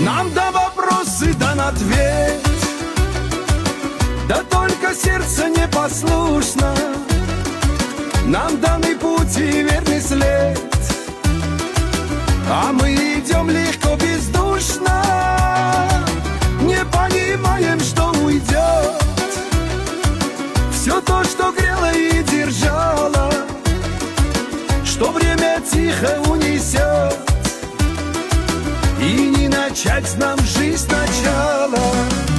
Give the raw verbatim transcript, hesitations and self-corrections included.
Нам да вопросы дан ответ, да только сердце непослушно. Нам данный путь и верный след, а мы идем легко, бездушно. Не понимаем, что уйдет все то, что грело и держало, что время тихо унесет, и не начать нам жизнь сначала.